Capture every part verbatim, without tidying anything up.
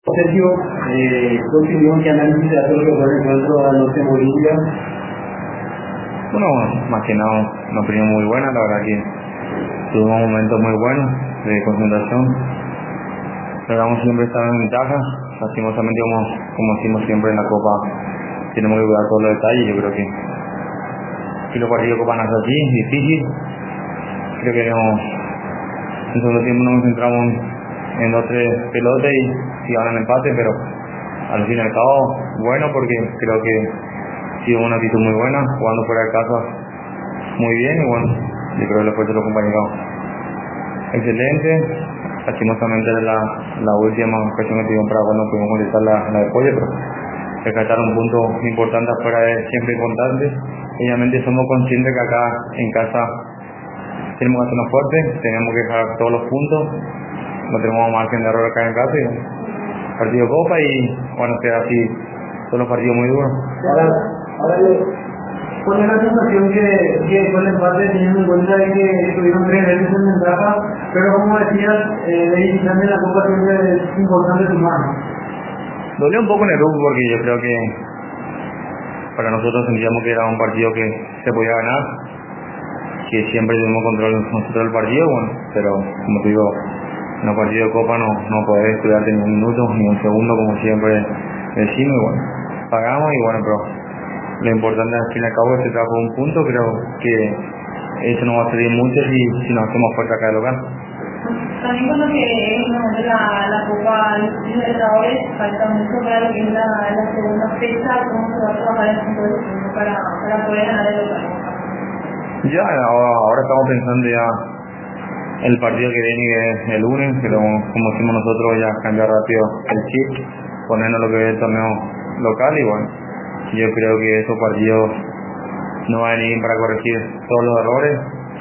Sergio, eh, ¿qué opinión, qué análisis de todo lo que fue el encuentro anoche en Bolivia? Bueno, más que nada, una opinión muy buena, la verdad que tuvimos momentos muy buenos de concentración. Logramos siempre estar en ventaja, lastimosamente como, como decimos siempre en la Copa, tenemos que cuidar todos los detalles. Yo creo que si los partidos de Copa no es así, difícil. Creo que no, en segundo tiempo nos centramos en dos tres pelotas y, y ganan empate, pero al fin y al cabo, bueno, porque creo que ha sido una actitud muy buena, jugando fuera de casa muy bien, y bueno, yo creo que el esfuerzo de los compañeros excelente. Lastimosamente la, la última ocasión que tuvimos para cuando pudimos contestar la, la de pollo, pero rescatar un punto importante afuera es siempre importante. Obviamente somos conscientes que acá en casa tenemos que hacernos fuertes, tenemos que dejar todos los puntos, no tenemos margen de error acá en casa, y partido de Copa y bueno, queda así todos los partidos muy duros. Ahora, ahora ¿cuál es la sensación que, que fue el empate, teniendo en cuenta de que estuvieron tres veces en ventaja, pero como decías, eh, de visitante en la Copa siempre es importante sumar? Dolió un poco en el rugby porque yo creo que para nosotros sentíamos que era un partido que se podía ganar, que siempre tuvimos control nosotros del partido, bueno, pero como te digo, en un partido de Copa no, no podés estudiarte ni un minuto ni un segundo, como siempre decimos, y bueno, pagamos y bueno, pero lo importante al fin y al cabo es que se trajo un punto. Creo que eso nos va a servir mucho si, si nos hacemos fuerte acá de local. También con lo que es no, la, la Copa Libertadores, falta mucho para lo que es la, la segunda fecha, cómo se va a trabajar el punto de punto para, para poder ganar el local. Ya, ahora, ahora estamos pensando ya el partido que viene, que es el lunes, pero como decimos nosotros, ya cambiar rápido el chip, ponernos lo que es el torneo local, y bueno, yo creo que esos partidos no van a venir para corregir todos los errores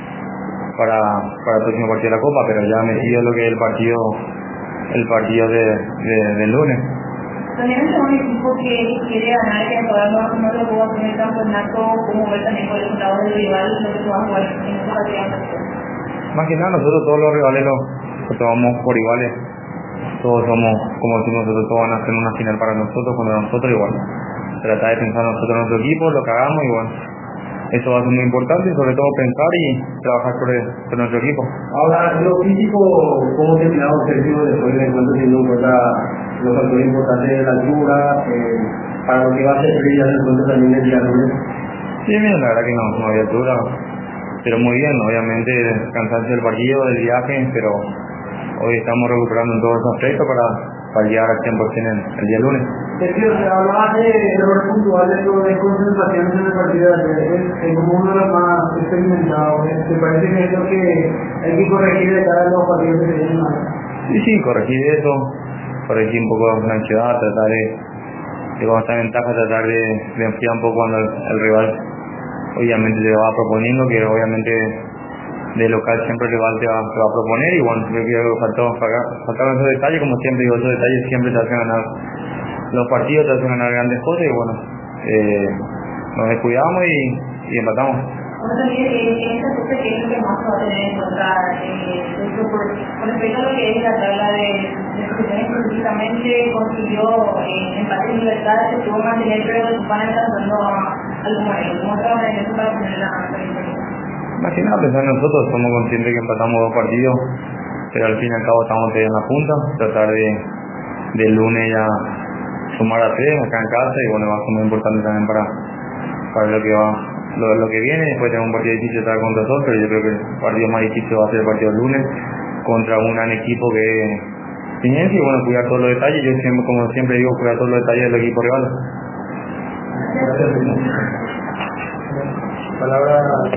para, para el próximo partido de la Copa, pero ya metido lo que es el partido el partido de, de, del lunes. También es un equipo que quiere ganar, que todavía no, no lo pudo hacer en el campeonato, como ver también por el resultado del rival, lo que se va a jugar en esta partida. Más que nada nosotros todos los rivales los, los tomamos por iguales, todos somos, como decimos nosotros, todos van a hacer una final para nosotros, contra nosotros igual. Tratar de pensar nosotros en nuestro equipo, lo que hagamos, y bueno, eso va a ser muy importante, sobre todo pensar y trabajar sobre, sobre nuestro equipo. Ahora, lo físico, ¿cómo terminamos Sergio después del encuentro, teniendo en cuenta los factores importantes de la altura, eh, para lo que va a ser ya el encuentro también del día lunes? Sí, mira, la verdad que no, no había altura, pero muy bien, obviamente cansancio del partido, del viaje, pero hoy estamos recuperando en todos esos aspectos para, para llegar al cien por ciento el, el día lunes. Sergio, se hablaba de errores puntuales o de concentraciones en el partido de ayer, es como uno de los más experimentados. ¿Te parece que es lo que hay que corregir de cada los partidos que se vienen? Sí, sí, corregir eso, corregir un poco la ansiedad, tratar de, de cuando está en ventaja, tratar de, de enfriar un poco cuando el, el rival obviamente te va proponiendo, que obviamente de local siempre el rival te va, te va a proponer, y bueno, yo creo que faltó, faltaron esos detalles, como siempre digo, esos detalles siempre te hacen ganar los partidos, te hacen ganar grandes cosas, y bueno, eh, nos descuidamos y, y empatamos. Bueno, también en esta fecha, ¿qué es lo que más se va a tener en cuenta? Eh, por, con respecto a lo que es la tabla de posiciones, específicamente consiguió eh, empate en libertad, se pudo mantener, pero van alcanzando a algo mayor. ¿Cómo trabajan en eso para poner la diferencia? Más que nada pensar en nosotros, somos conscientes que empatamos dos partidos, pero al fin y al cabo estamos todavía en la punta, tratar de del lunes ya sumar a tres acá en casa, y bueno, va a ser muy importante también para, para lo que va lo, lo que viene. Después tenemos un partido difícil estar contra nosotros, pero yo creo que el partido más difícil va a ser el partido del lunes contra un gran equipo que es Piñense, y bueno, cuidar todos los detalles. Yo siempre, como siempre digo, cuidar todos los detalles del equipo rival. Palabra